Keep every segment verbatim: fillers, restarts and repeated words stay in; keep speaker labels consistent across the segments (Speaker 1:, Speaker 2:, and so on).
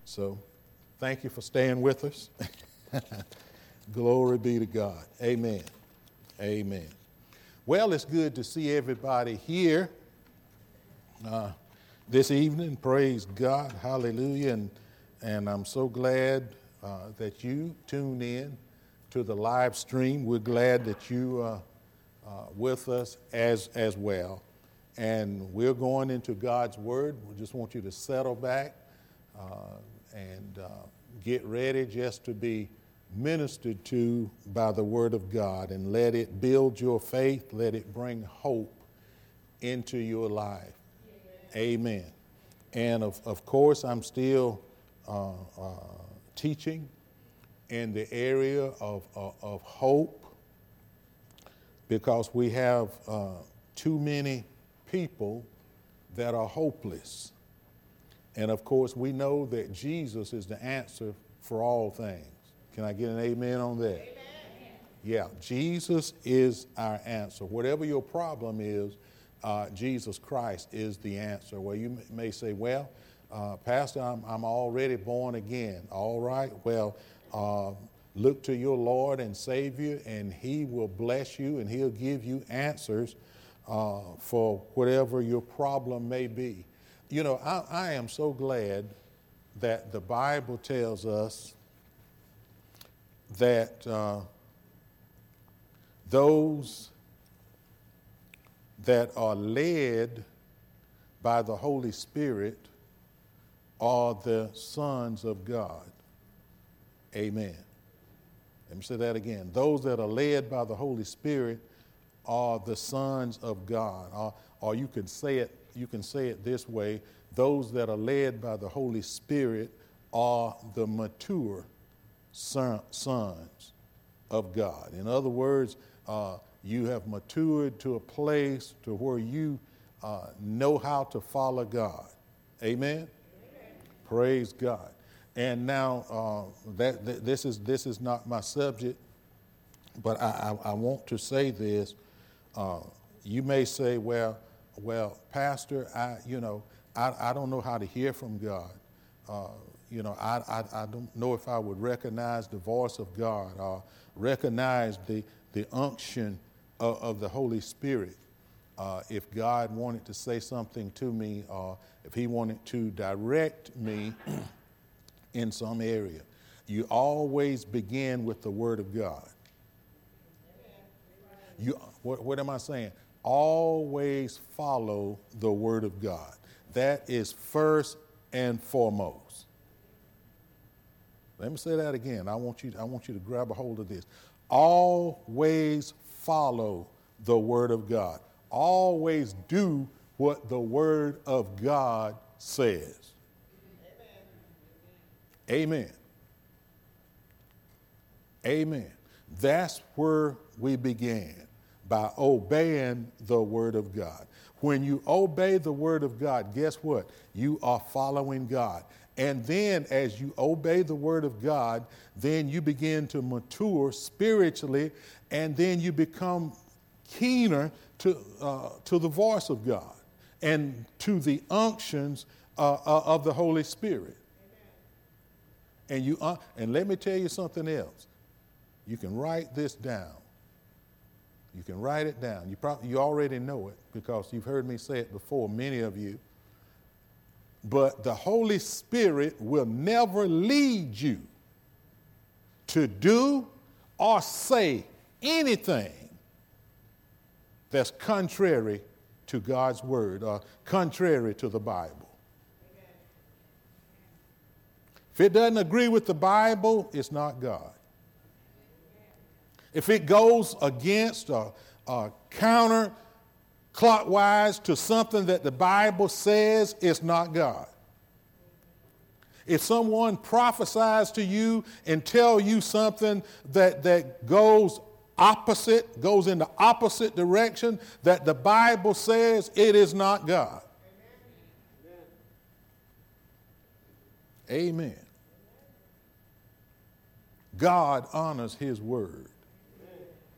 Speaker 1: So thank you for staying with us. Glory be to God. Amen. Amen. Well, it's good to see everybody here uh, this evening. Praise God. Hallelujah. And, and I'm so glad uh, that you tuned in to the live stream. We're glad that you are uh, with us as, as well. And we're going into God's Word. We just want you to settle back uh, and uh, get ready just to be ministered to by the Word of God, and let it build your faith, let it bring hope into your life. Amen. Amen. And of, of course, I'm still uh, uh, teaching in the area of, of, of hope, because we have uh, too many people that are hopeless. And of course, we know that Jesus is the answer for all things. Can I get an amen on that? Amen. Yeah, Jesus is our answer. Whatever your problem is, uh, Jesus Christ is the answer. Well, you may say, well, uh, Pastor, I'm, I'm already born again. All right, well, uh, look to your Lord and Savior, and He will bless you, and He'll give you answers uh, for whatever your problem may be. You know, I, I am so glad that the Bible tells us that uh, those that are led by the Holy Spirit are the sons of God. Amen. Let me say that again. Those that are led by the Holy Spirit are the sons of God. Or, or you can say it, you can say it this way: those that are led by the Holy Spirit are the mature Son, sons of God. In other words, uh, you have matured to a place to where you uh, know how to follow God. Amen? Amen. Praise God. And now uh, that, that this is this is not my subject, but I, I, I want to say this. Uh, you may say, well, well, Pastor, I you know I, I don't know how to hear from God. Uh, You know, I, I I don't know if I would recognize the voice of God or recognize the, the unction of, of the Holy Spirit uh, if God wanted to say something to me, or if He wanted to direct me in some area. You always begin with the Word of God. You, what, what am I saying? Always follow the Word of God. That is first and foremost. Let me say that again. I want you, I want you to grab a hold of this. Always follow the Word of God. Always do what the Word of God says. Amen. Amen. That's where we began, by obeying the Word of God. When you obey the Word of God, guess what? You are following God. And then as you obey the Word of God, then you begin to mature spiritually, and then you become keener to, uh, to the voice of God and to the unctions uh, uh, of the Holy Spirit. Amen. And, you, uh, and let me tell you something else. You can write this down. You can write it down. You, probably, you already know it because you've heard me say it before, many of you. But the Holy Spirit will never lead you to do or say anything that's contrary to God's Word or contrary to the Bible. Amen. If it doesn't agree with the Bible, it's not God. If it goes against or, or counter clockwise to something that the Bible says, it's not God. If someone prophesies to you and tell you something that, that goes opposite, goes in the opposite direction that the Bible says, it is not God. Amen. Amen. God honors His word.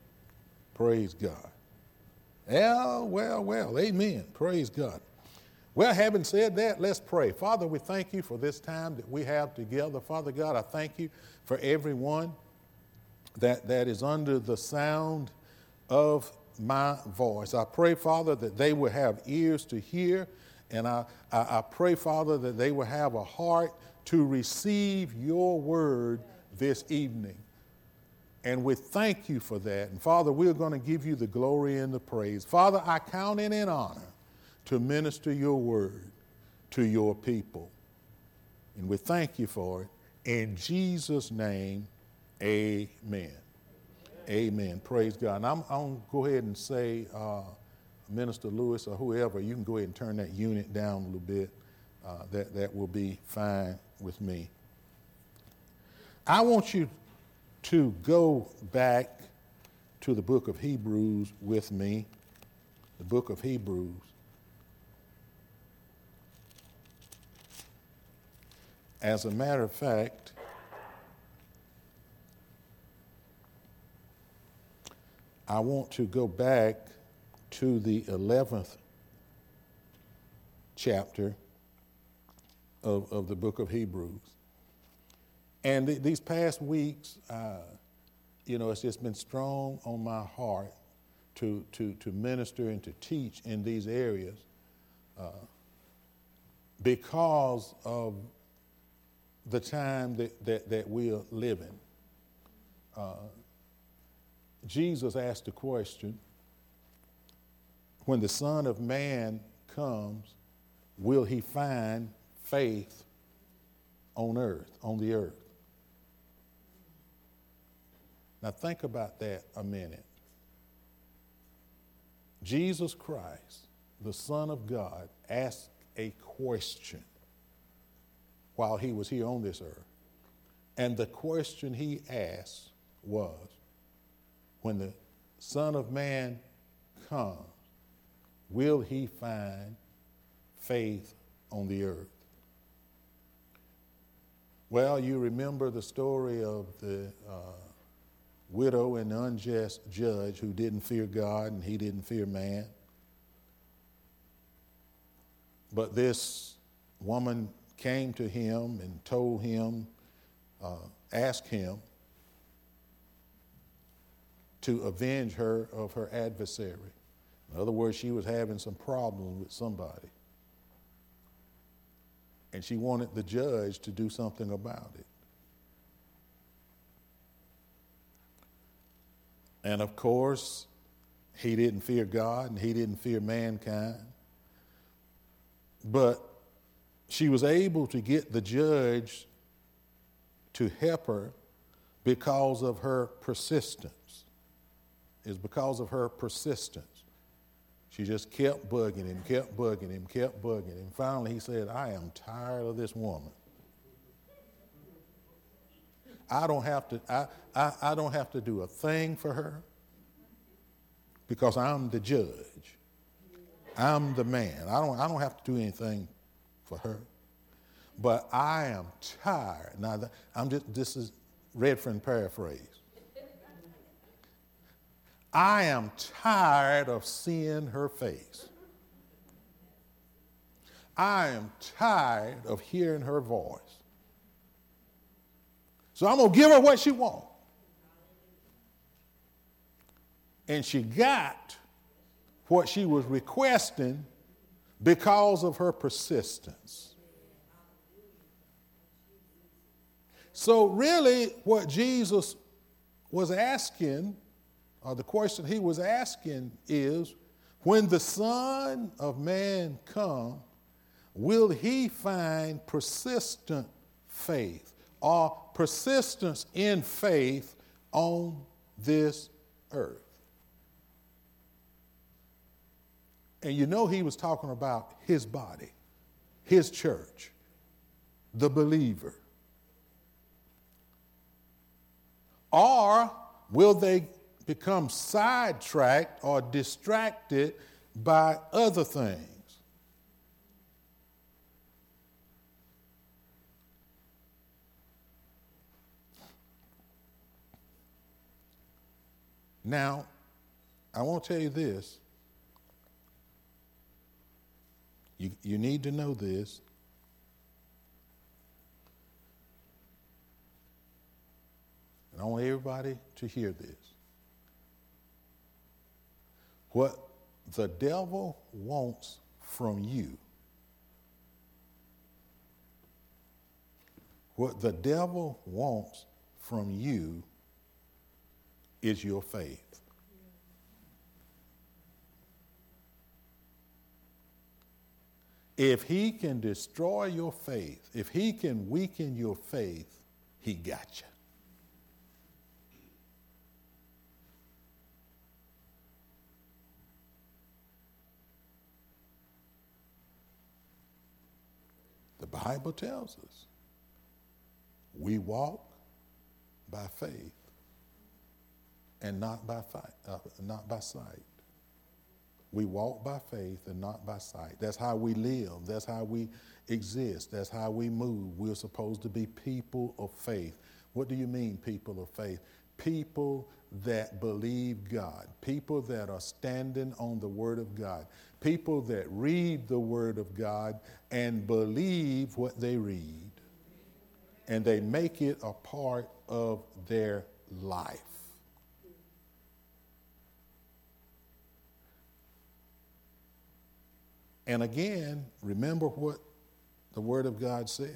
Speaker 1: Praise God. Well, well, well, amen. Praise God. Well, having said that, let's pray. Father, we thank you for this time that we have together. Father God, I thank you for everyone that, that is under the sound of my voice. I pray, Father, that they will have ears to hear, and I, I, I pray, Father, that they will have a heart to receive your word this evening. And we thank you for that. And Father, we're going to give you the glory and the praise. Father, I count it an honor to minister your word to your people. And we thank you for it. In Jesus' name, amen. Amen. Amen. Praise God. And I'm, I'm going to go ahead and say, uh, Minister Lewis or whoever, you can go ahead and turn that unit down a little bit. Uh, that, that will be fine with me. I want you to go back to the book of Hebrews with me, the book of Hebrews. As a matter of fact, I want to go back to the eleventh chapter of, of the book of Hebrews. And th- these past weeks, uh, you know, it's just been strong on my heart to, to, to minister and to teach in these areas uh, because of the time that, that, that we are living. Uh, Jesus asked the question, when the Son of Man comes, will he find faith on earth, on the earth? Now think about that a minute. Jesus Christ, the Son of God, asked a question while he was here on this earth. And the question he asked was, when the Son of Man comes, will he find faith on the earth? Well, you remember the story of the uh, widow and the unjust judge who didn't fear God and he didn't fear man. But this woman came to him and told him, uh, asked him to avenge her of her adversary. In other words, she was having some problem with somebody. And she wanted the judge to do something about it. And of course, he didn't fear God and he didn't fear mankind. But she was able to get the judge to help her because of her persistence. It's because of her persistence. She just kept bugging him, kept bugging him, kept bugging him. Finally, he said, I am tired of this woman. I don't have to, I, I, I don't have to do a thing for her because I'm the judge. I'm the man. I don't, I don't have to do anything for her. But I am tired. Now, I'm just, this is Redfern paraphrase. I am tired of seeing her face. I am tired of hearing her voice. So I'm going to give her what she wants. And she got what she was requesting because of her persistence. So really what Jesus was asking, or the question he was asking is, when the Son of Man comes, will he find persistent faith or persistence in faith on this earth? And you know he was talking about his body, his church, the believer. Or will they become sidetracked or distracted by other things? Now, I want to tell you this. You, you need to know this. And I want everybody to hear this. What the devil wants from you, what the devil wants from you is your faith. If he can destroy your faith, if he can weaken your faith, he got you. The Bible tells us we walk by faith and not by fight, uh, not by sight. We walk by faith and not by sight. That's how we live. That's how we exist. That's how we move. We're supposed to be people of faith. What do you mean, people of faith? People that believe God. People that are standing on the Word of God. People that read the Word of God and believe what they read. And they make it a part of their life. And again, remember what the Word of God says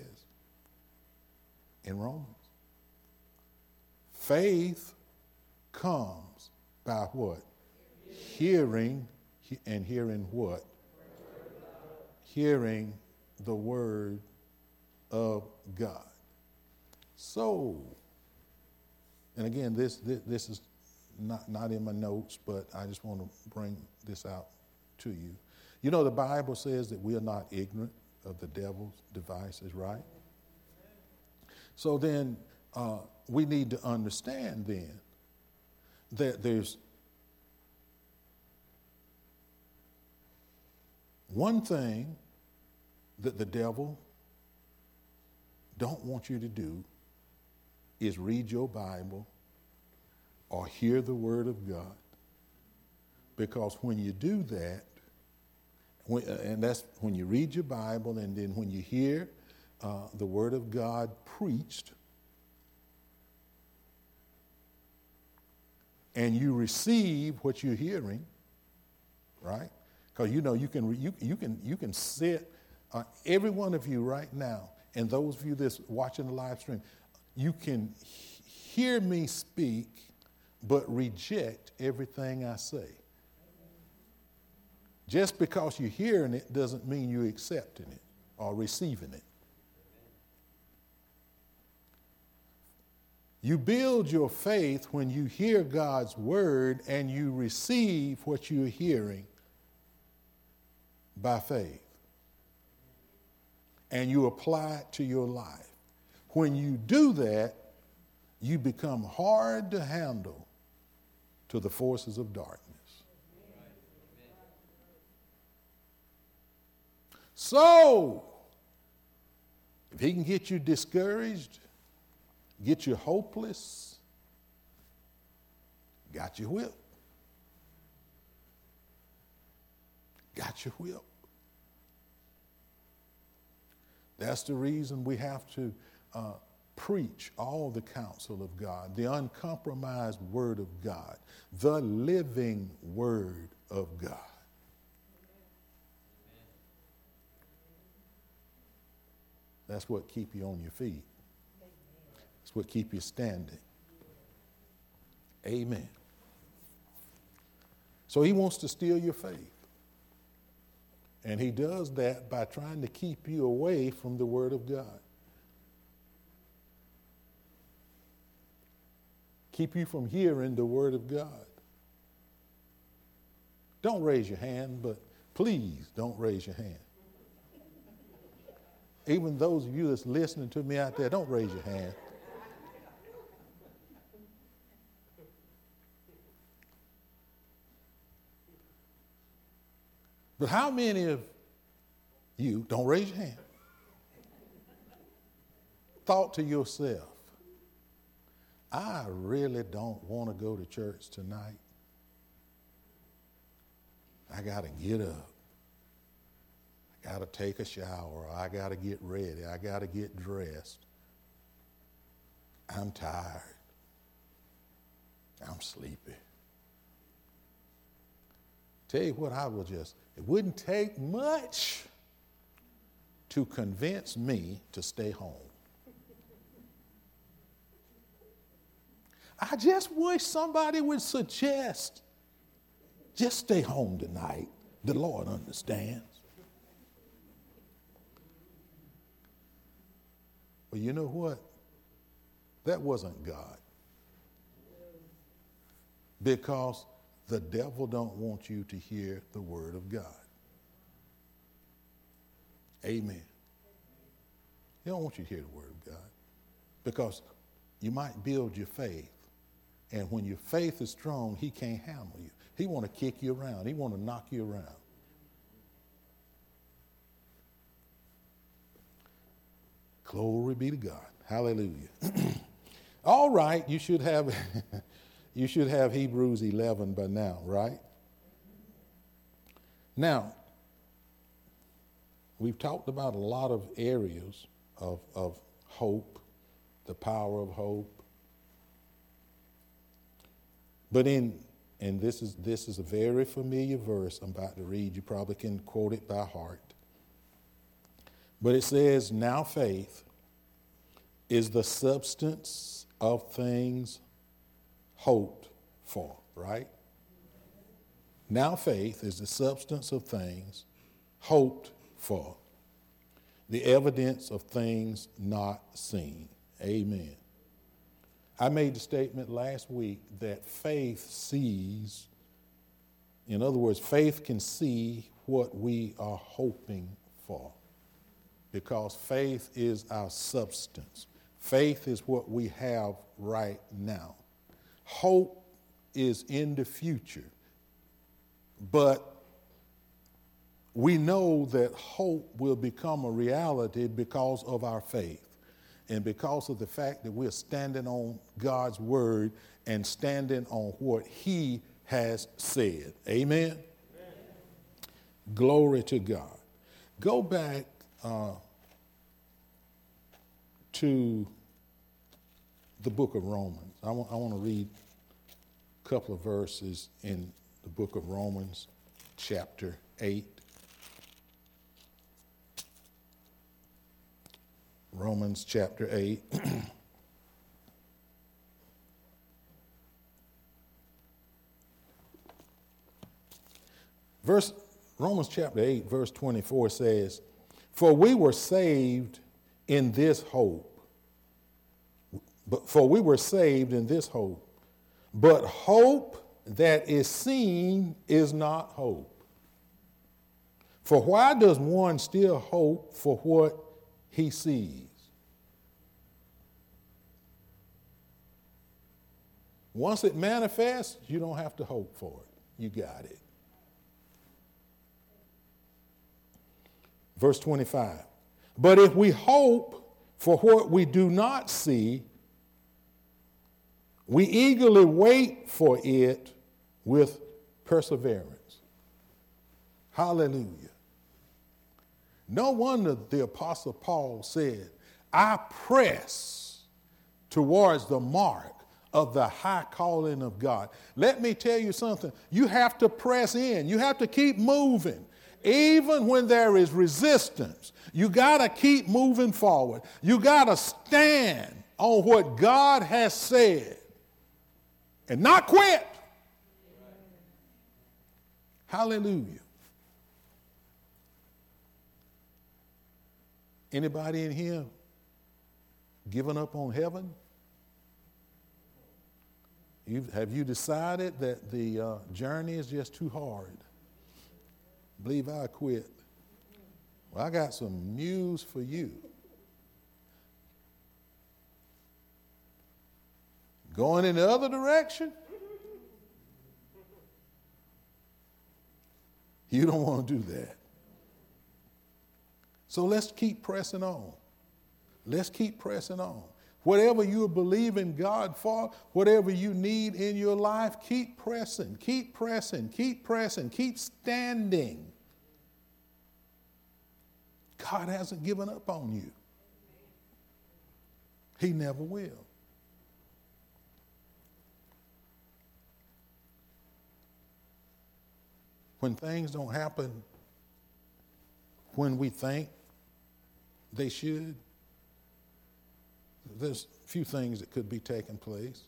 Speaker 1: in Romans. Faith comes by what? Hearing, and hearing what? Hearing the Word of God. So, and again, this, this, this is not, not in my notes, but I just want to bring this out to you. You know, the Bible says that we are not ignorant of the devil's devices, right? So then uh, we need to understand then that there's one thing that the devil don't want you to do is read your Bible or hear the Word of God. Because when you do that, When, and that's when you read your Bible and then when you hear uh, the Word of God preached and you receive what you're hearing, right? Because you know you can you, you can you can sit, uh, every one of you right now, and those of you that's watching the live stream, you can hear me speak, but reject everything I say. Just because you're hearing it doesn't mean you're accepting it or receiving it. You build your faith when you hear God's word and you receive what you're hearing by faith. And you apply it to your life. When you do that, you become hard to handle to the forces of darkness. So, if he can get you discouraged, get you hopeless, got you whipped. Got you whipped. That's the reason we have to uh, preach all the counsel of God, the uncompromised Word of God, the living Word of God. That's what keep you on your feet. That's what keep you standing. Amen. So he wants to steal your faith. And he does that by trying to keep you away from the Word of God. Keep you from hearing the Word of God. Don't raise your hand, but please don't raise your hand. Even those of you that's listening to me out there, don't raise your hand. But how many of you, don't raise your hand, thought to yourself, I really don't want to go to church tonight. I got to get up. I got to take a shower. I got to get ready. I got to get dressed. I'm tired. I'm sleepy. Tell you what, I will just, it wouldn't take much to convince me to stay home. I just wish somebody would suggest, just stay home tonight. The Lord understands. But you know what? That wasn't God. Because the devil don't want you to hear the word of God. Amen. He don't want you to hear the word of God. Because you might build your faith. And when your faith is strong, he can't handle you. He want to kick you around. He want to knock you around. Glory be to God. Hallelujah. All right, you should have you should have Hebrews eleven by now, right? Now, we've talked about a lot of areas of, of hope, the power of hope. But in, and this is this is a very familiar verse I'm about to read. You probably can quote it by heart. But it says, now faith is the substance of things hoped for, right? Now faith is the substance of things hoped for, the evidence of things not seen. Amen. I made the statement last week that faith sees, in other words, faith can see what we are hoping for, because faith is our substance. Faith is what we have right now. Hope is in the future, but we know that hope will become a reality because of our faith. And because of the fact that we're standing on God's word and standing on what he has said. Amen? Amen. Glory to God. Go back uh, to the book of Romans. I want, I want to read a couple of verses in the book of Romans, chapter eight. Romans chapter eight. Verse Romans chapter eight, verse twenty-four says, for we were saved in this hope. But for we were saved in this hope. But hope that is seen is not hope. For why does one still hope for what he sees? Once it manifests, you don't have to hope for it. You got it. Verse twenty-five. But if we hope for what we do not see, we eagerly wait for it with perseverance. Hallelujah. No wonder the Apostle Paul said, I press towards the mark of the high calling of God. Let me tell you something. You have to press in. You have to keep moving. Even when there is resistance, you got to keep moving forward. You got to stand on what God has said and not quit. Hallelujah. Anybody in here given up on heaven? You've, have you decided that the uh, journey is just too hard? Believe I quit. Well, I got some news for you. Going in the other direction? You don't want to do that. So let's keep pressing on. Let's keep pressing on. Whatever you're believing God for, whatever you need in your life, keep pressing, keep pressing, keep pressing, keep standing God hasn't given up on you. He never will. When things don't happen when we think they should, there's a few things that could be taking place.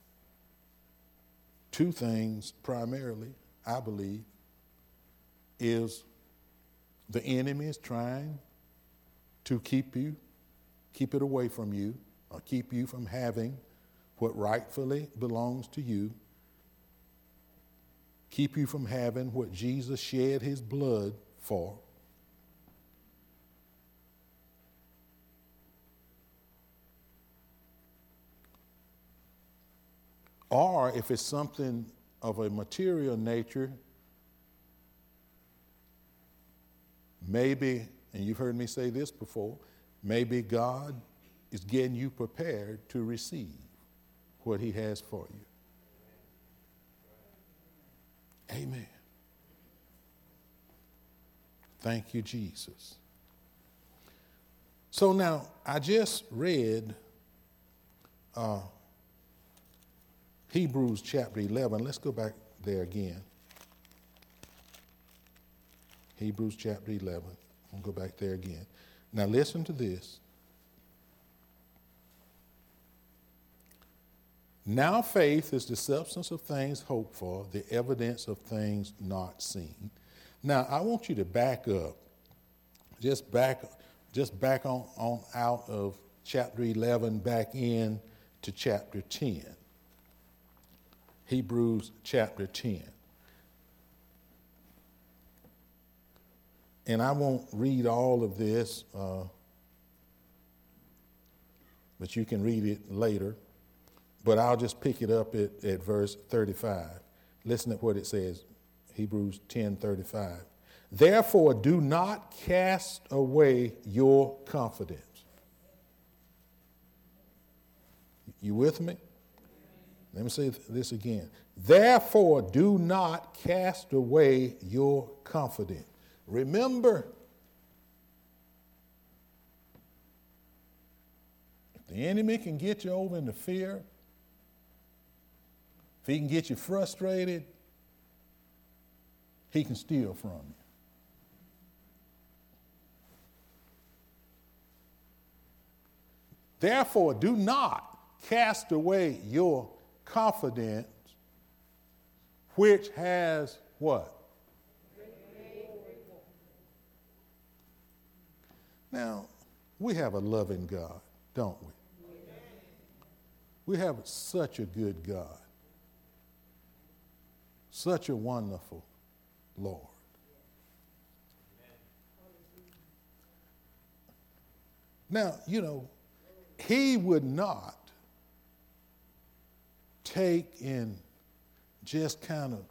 Speaker 1: Two things primarily, I believe, is the enemy is trying to keep you, keep it away from you, or keep you from having what rightfully belongs to you, keep you from having what Jesus shed his blood for. Or if it's something of a material nature, maybe, and you've heard me say this before, maybe God is getting you prepared to receive what he has for you. Amen. Thank you, Jesus. So now, I just read uh, Hebrews chapter eleven. Let's go back there again. Hebrews chapter eleven. I'll go back there again. Now listen to this. Now faith is the substance of things hoped for, the evidence of things not seen. Now I want you to back up. Just back, just back on, on out of chapter eleven back in to chapter ten. Hebrews chapter ten. And I won't read all of this, uh, but you can read it later. But I'll just pick it up at, at verse thirty-five. Listen to what it says, Hebrews ten thirty-five. Therefore, do not cast away your confidence. You with me? Let me say this again. Therefore, do not cast away your confidence. Remember, if the enemy can get you over into fear, if he can get you frustrated, he can steal from you. Therefore, do not cast away your confidence, which has what? Now, we have a loving God, don't we? We have such a good God, such a wonderful Lord. Now, you know, he would not take and just kind of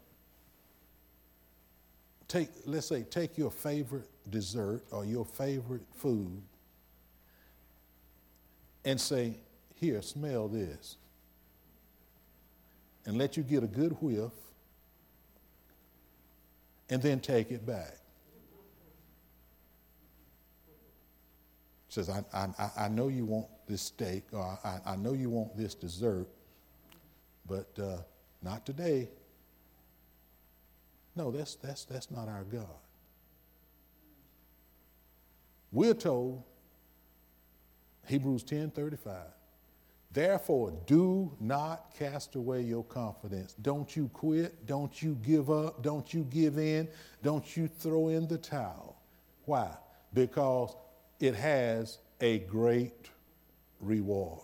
Speaker 1: take, let's say, take your favorite dessert or your favorite food and say, here, smell this, and let you get a good whiff and then take it back. Says, I, I, I know you want this steak, or I, I know you want this dessert, but uh, not today. No, that's, that's, that's not our God. We're told, Hebrews ten thirty-five, therefore do not cast away your confidence. Don't you quit. Don't you give up. Don't you give in. Don't you throw in the towel. Why? Because it has a great reward.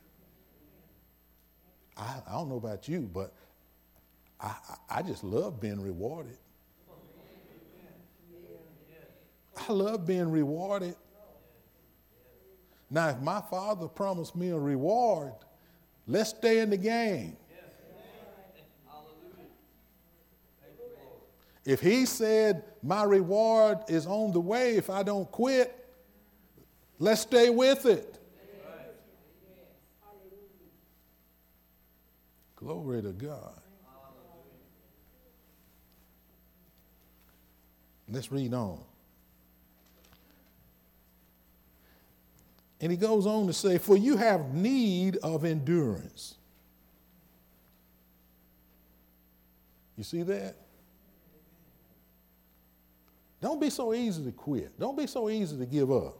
Speaker 1: I, I don't know about you, but I, I just love being rewarded. I love being rewarded. Now, if my Father promised me a reward, let's stay in the game. If he said my reward is on the way if I don't quit, let's stay with it. Glory to God. Let's read on. And he goes on to say, for you have need of endurance. You see that? Don't be so easy to quit. Don't be so easy to give up.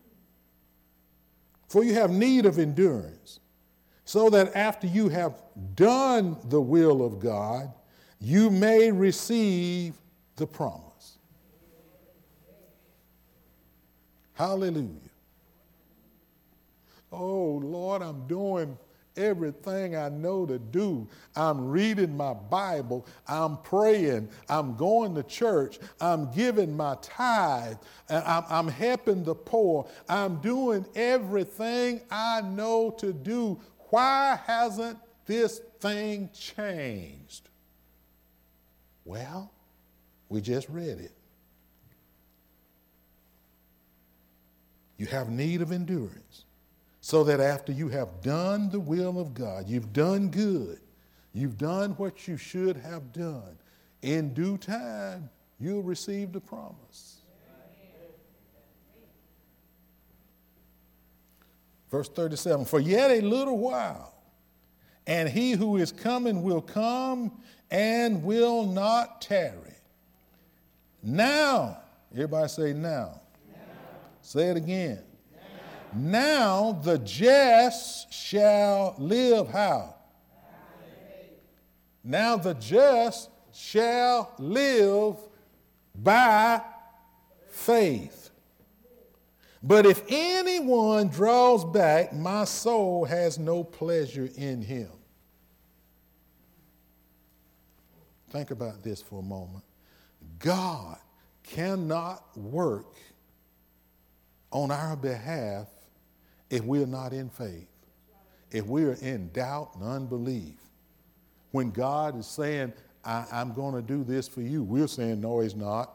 Speaker 1: For you have need of endurance, so that after you have done the will of God, you may receive the promise. Hallelujah. Oh, Lord, I'm doing everything I know to do. I'm reading my Bible. I'm praying. I'm going to church. I'm giving my tithe. And I'm, I'm helping the poor. I'm doing everything I know to do. Why hasn't this thing changed? Well, we just read it. You have need of endurance, so that after you have done the will of God, you've done good, you've done what you should have done, in due time, you'll receive the promise. Verse thirty-seven, for yet a little while, and he who is coming will come and will not tarry. Now, everybody say now. Now. Say it again. Now the just shall live how? Now the just shall live by faith. But if anyone draws back, my soul has no pleasure in him. Think about this for a moment. God cannot work on our behalf if we're not in faith, if we're in doubt and unbelief. When God is saying, I, I'm going to do this for you, we're saying, no, he's not.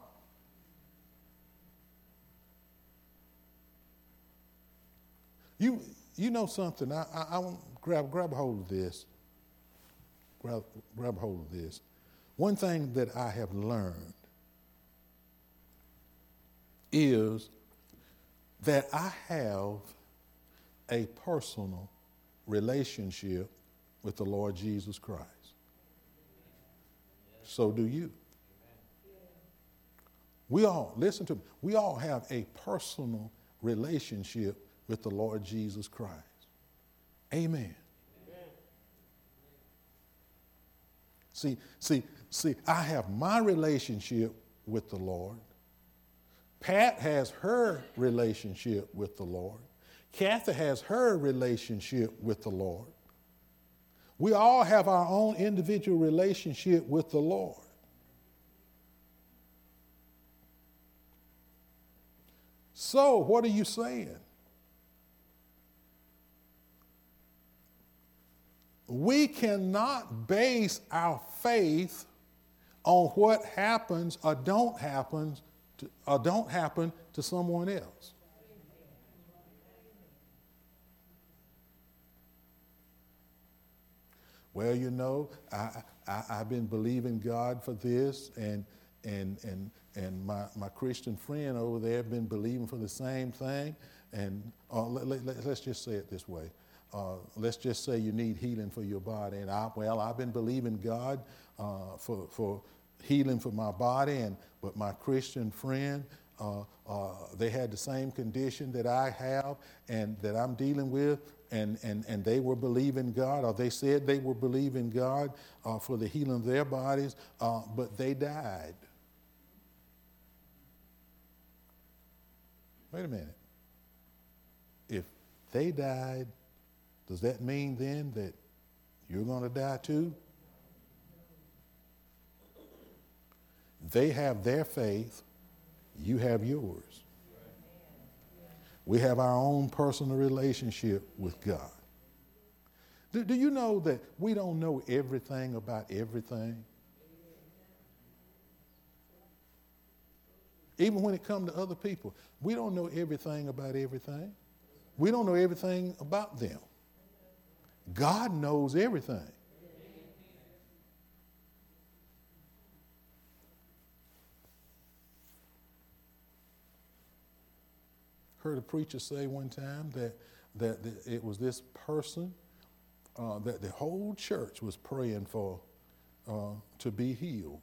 Speaker 1: You you know something, I, I, I want grab grab hold of this. Grab, grab hold of this. One thing that I have learned is that I have a personal relationship with the Lord Jesus Christ. So do you. We all, listen to me, we all have a personal relationship with the Lord Jesus Christ. Amen. Amen. See, see, see, I have my relationship with the Lord. Pat has her relationship with the Lord. Kathy has her relationship with the Lord. We all have our own individual relationship with the Lord. So, what are you saying? We cannot base our faith on what happens or don't happen to, or don't happen to someone else. Well, you know, I, I, I've been believing God for this, and and and and my, my Christian friend over there have been believing for the same thing. And uh, let, let, let's just say it this way. Uh, let's just say you need healing for your body. And I, well, I've been believing God uh, for, for healing for my body, and but my Christian friend, uh, uh, they had the same condition that I have and that I'm dealing with, and, and, and they were believing God, or they said they were believing God uh, for the healing of their bodies, uh, but they died. Wait a minute. If they died, does that mean then that you're going to die too? They have their faith, you have yours. We have our own personal relationship with God. Do, do you know that we don't know everything about everything? Even when it comes to other people, we don't know everything about everything. We don't know everything about them. God knows everything. heard a preacher say one time that, that it was this person uh, that the whole church was praying for uh, to be healed.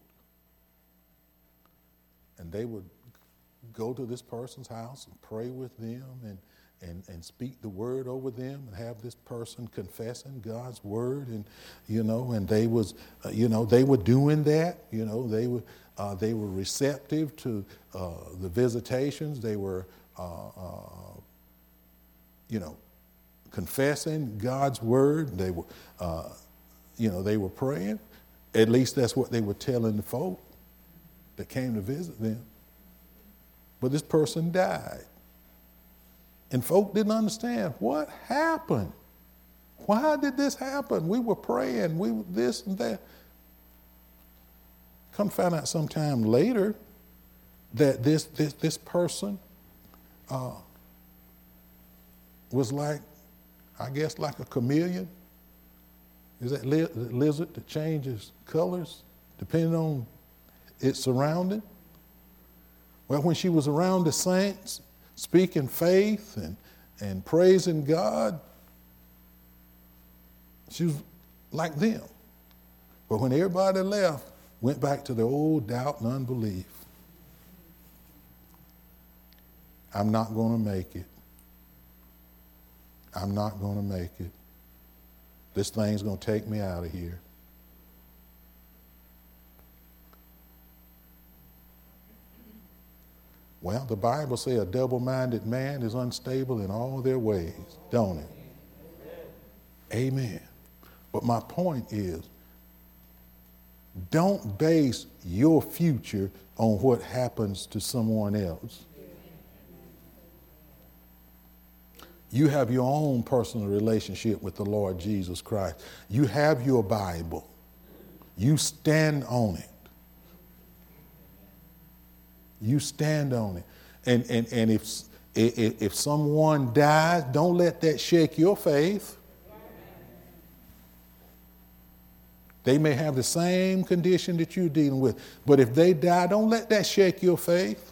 Speaker 1: And they would go to this person's house and pray with them and, and, and speak the word over them and have this person confessing God's word. And, you know, and they was, uh, you know, they were doing that. You know, they were, uh, they were receptive to uh, the visitations. They were, uh, uh, you know, confessing God's word. They were, uh, you know, they were praying. At least that's what they were telling the folk that came to visit them. But this person died. And folk didn't understand what happened. Why did this happen? We were praying, we were this and that. Come find out sometime later that this this, this person uh, was like, I guess like a chameleon. Is that li- lizard that changes colors depending on its surrounding? Well, when she was around the saints, speaking faith and, and praising God, she was like them. But when everybody left, went back to their old doubt and unbelief. I'm not going to make it. I'm not going to make it. This thing's going to take me out of here. Well, the Bible says a double-minded man is unstable in all their ways, don't it? Amen. But my point is, don't base your future on what happens to someone else. You have your own personal relationship with the Lord Jesus Christ. You have your Bible. You stand on it. You stand on it. And, and, and if, if, if someone dies, don't let that shake your faith. They may have the same condition that you're dealing with. But if they die, don't let that shake your faith.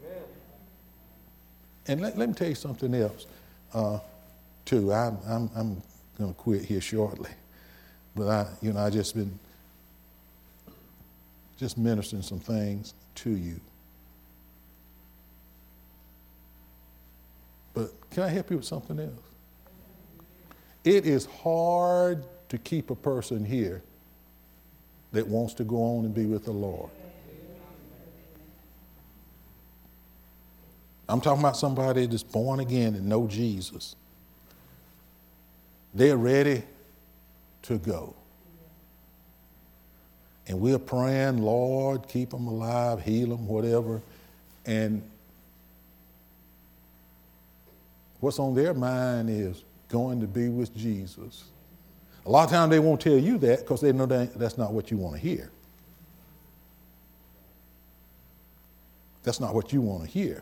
Speaker 1: And let, let me tell you something else, uh, too. I'm, I'm, I'm going to quit here shortly. But I, you know, I just been just ministering some things to you. But can I help you with something else? It is hard to keep a person here that wants to go on and be with the Lord. I'm talking about somebody that's born again and know Jesus. They're ready to go. And we're praying, Lord, keep them alive, heal them, whatever. And what's on their mind is going to be with Jesus. A lot of times they won't tell you that because they know that that's not what you want to hear. That's not what you want to hear.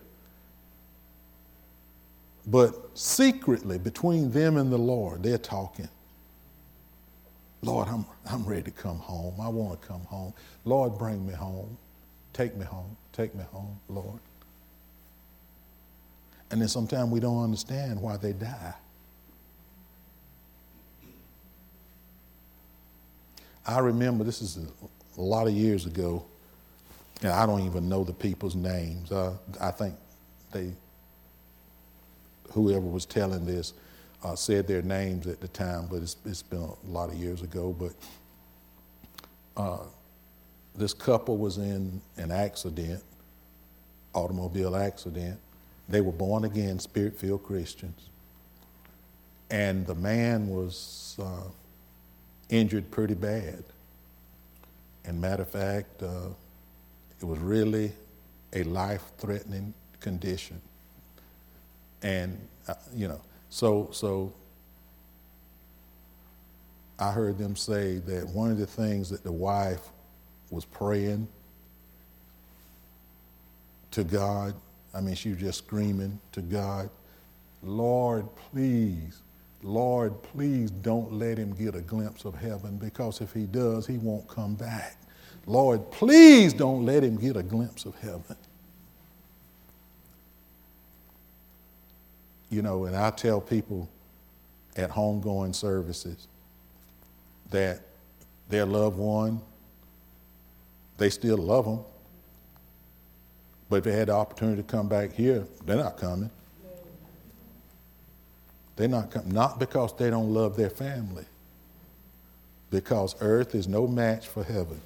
Speaker 1: But secretly, between them and the Lord, they're talking. Lord, I'm, I'm ready to come home. I want to come home. Lord, bring me home. Take me home. Take me home, Lord. And then sometimes we don't understand why they die. I remember, this is a, a lot of years ago, and I don't even know the people's names. Uh, I think they, whoever was telling this, uh, said their names at the time, but it's, it's been a lot of years ago. But uh, this couple was in an accident, automobile accident. They were born again, Spirit-filled Christians. And the man was uh, injured pretty bad. And matter of fact, uh, it was really a life-threatening condition. And, uh, you know, so, so I heard them say that one of the things that the wife was praying to God, I mean, she was just screaming to God, Lord, please, Lord, please don't let him get a glimpse of heaven, because if he does, he won't come back. Lord, please don't let him get a glimpse of heaven. You know, and I tell people at homegoing services that their loved one, they still love them. But if they had the opportunity to come back here, they're not coming. They're not coming, not because they don't love their family, because earth is no match for heaven.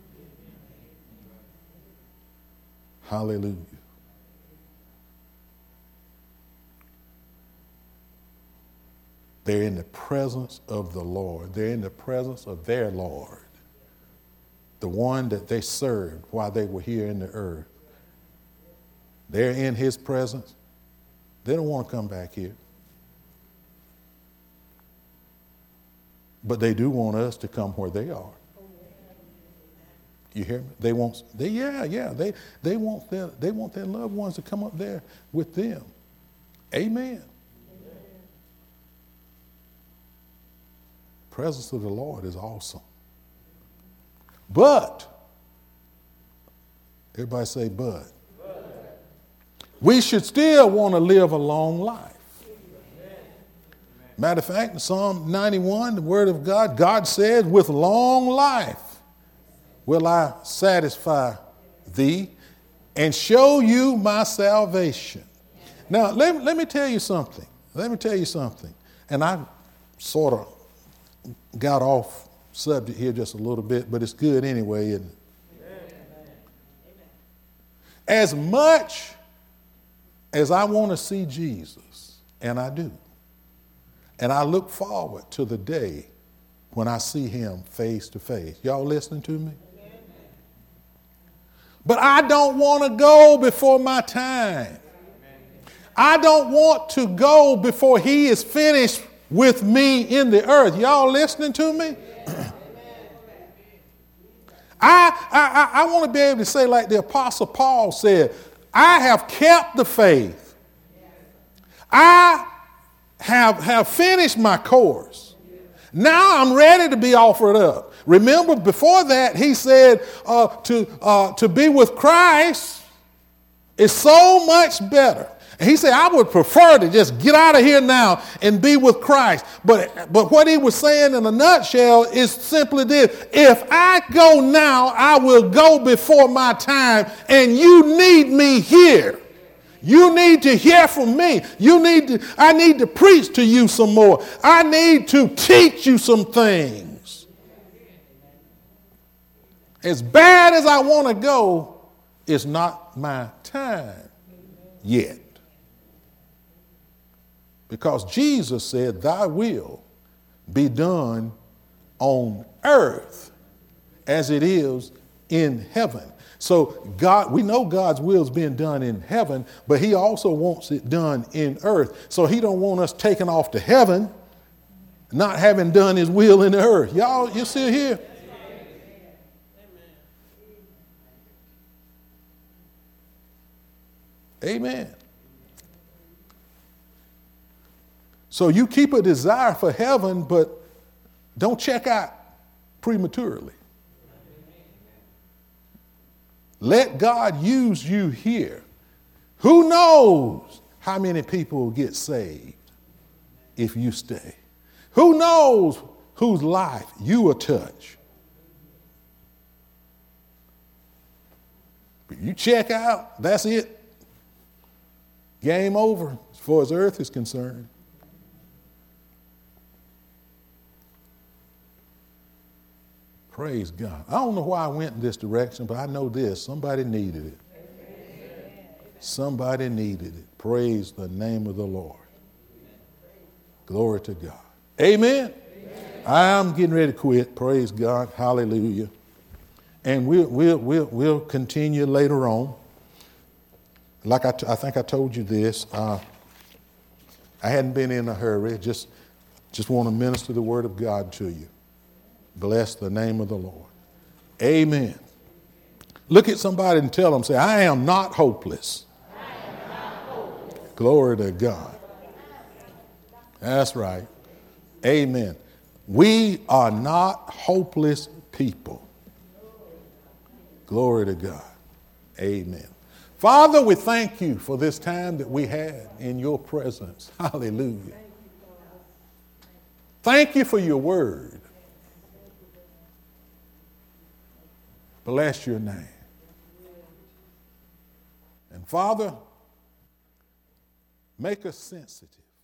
Speaker 1: Hallelujah. They're in the presence of the Lord. They're in the presence of their Lord, the one that they served while they were here in the earth. They're in his presence. They don't want to come back here. But they do want us to come where they are. You hear me? They want, they, yeah, yeah. They, they want their, they want their loved ones to come up there with them. Amen. Presence of the Lord is awesome. But, everybody say but. but. We should still want to live a long life. Matter of fact, in Psalm ninety-one, the word of God, God says, with long life will I satisfy thee and show you my salvation. Now, let, let me tell you something. Let me tell you something. And I sort of got off subject here just a little bit, but it's good anyway, isn't it? As much as I want to see Jesus, and I do, and I look forward to the day when I see him face to face. Y'all listening to me? But I don't want to go before my time. I don't want to go before he is finished with me in the earth. Y'all listening to me? I, I, I want to be able to say like the Apostle Paul said, I have kept the faith. I have, have finished my course. Now I'm ready to be offered up. Remember, before that, he said uh, to, uh, to be with Christ is so much better. And he said, I would prefer to just get out of here now and be with Christ. But, but what he was saying in a nutshell is simply this. If I go now, I will go before my time, and you need me here. You need to hear from me. You need to, I need to preach to you some more. I need to teach you some things. As bad as I want to go, it's not my time yet. Because Jesus said, thy will be done on earth as it is in heaven. So God, we know God's will is being done in heaven, but he also wants it done in earth. So he don't want us taken off to heaven, not having done his will in the earth. Y'all, you still here? Amen. So you keep a desire for heaven, but don't check out prematurely. Let God use you here. Who knows how many people will get saved if you stay? Who knows whose life you will touch? But you check out, that's it. Game over as far as earth is concerned. Praise God. I don't know why I went in this direction, but I know this. Somebody needed it. Amen. Somebody needed it. Praise the name of the Lord. Glory to God. Amen. Amen. I'm getting ready to quit. Praise God. Hallelujah. And we'll, we'll, we'll, we'll continue later on. Like I, t- I think I told you this. Uh, I hadn't been in a hurry. Just, just want to minister the word of God to you. Bless the name of the Lord. Amen. Look at somebody and tell them, say, I am not hopeless. I am not hopeless. Glory to God. That's right. Amen. We are not hopeless people. Glory to God. Amen. Father, we thank you for this time that we had in your presence. Hallelujah. Thank you for your word. Bless your name. And Father, make us sensitive